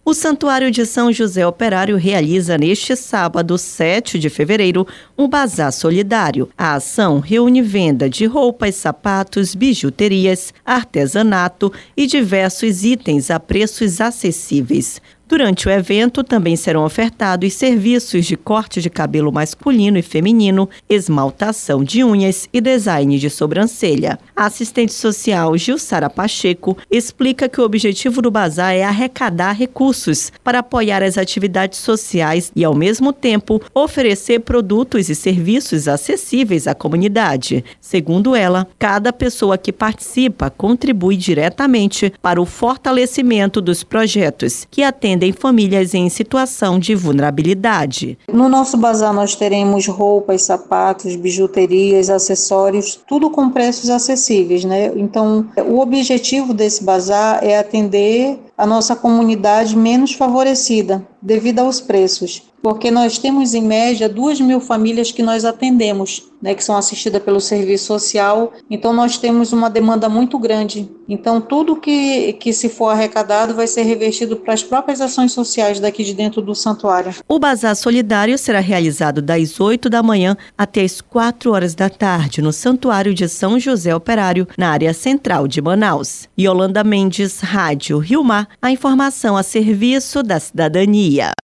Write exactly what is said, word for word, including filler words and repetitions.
O Santuário de São José Operário realiza neste sábado, sete de fevereiro, um bazar solidário. A ação reúne venda de roupas, sapatos, bijuterias, artesanato e diversos itens a preços acessíveis. Durante o evento, também serão ofertados serviços de corte de cabelo masculino e feminino, esmaltação de unhas e design de sobrancelha. A assistente social Gilsara Pacheco explica que o objetivo do bazar é arrecadar recursos para apoiar as atividades sociais e, ao mesmo tempo, oferecer produtos e serviços acessíveis à comunidade. Segundo ela, cada pessoa que participa contribui diretamente para o fortalecimento dos projetos que atendem famílias em situação de vulnerabilidade. No nosso bazar nós teremos roupas, sapatos, bijuterias, acessórios, tudo com preços acessíveis, né? Então, o objetivo desse bazar é atender a nossa comunidade menos favorecida devido aos preços, porque nós temos em média duas mil famílias que nós atendemos, né, que são assistidas pelo serviço social, então nós temos uma demanda muito grande. Então tudo que, que se for arrecadado vai ser revertido para as próprias ações sociais daqui de dentro do santuário. O bazar solidário será realizado das oito da manhã até as quatro horas da tarde no Santuário de São José Operário, na área central de Manaus. Yolanda Mendes, Rádio Rio Mar, a informação a serviço da cidadania.